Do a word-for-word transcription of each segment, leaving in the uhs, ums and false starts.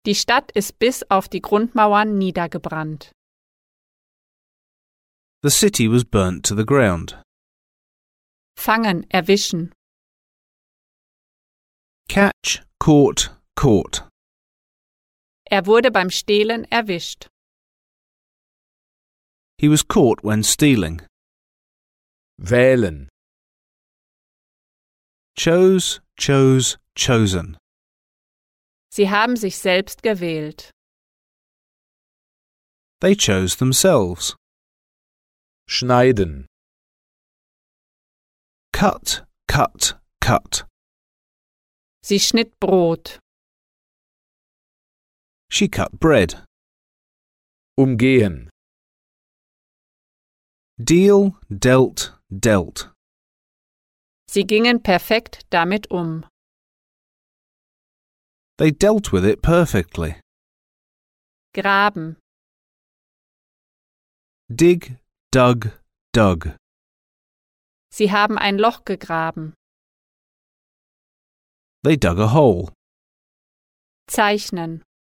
Die Stadt ist bis auf die Grundmauern niedergebrannt. The city was burnt to the ground. Fangen, erwischen. Catch, caught, caught. Er wurde beim Stehlen erwischt. He was caught when stealing. Wählen. Chose, chose, chosen. Sie haben sich selbst gewählt. They chose themselves. Schneiden. Cut, cut, cut. Sie schnitt Brot. She cut bread. Umgehen. Deal, dealt, dealt. Sie gingen perfekt damit um. They dealt with it perfectly. Graben. Dig, dug, dug. Sie haben ein Loch gegraben. They dug a hole. Zeichnen.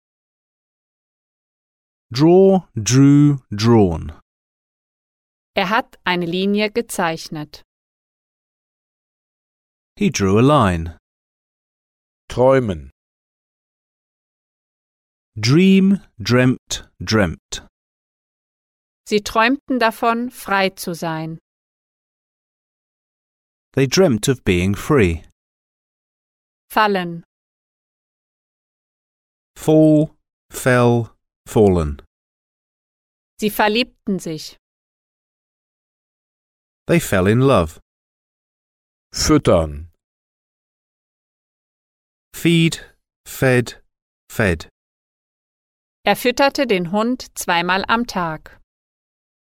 Draw, drew, drawn. Er hat eine Linie gezeichnet. He drew a line. Träumen. Dream, dreamt, dreamt. Sie träumten davon, frei zu sein. They dreamt of being free. Fallen. Fall, fell, fallen. Sie verliebten sich. They fell in love. Füttern. Feed, fed, fed. Er fütterte den Hund zweimal am Tag.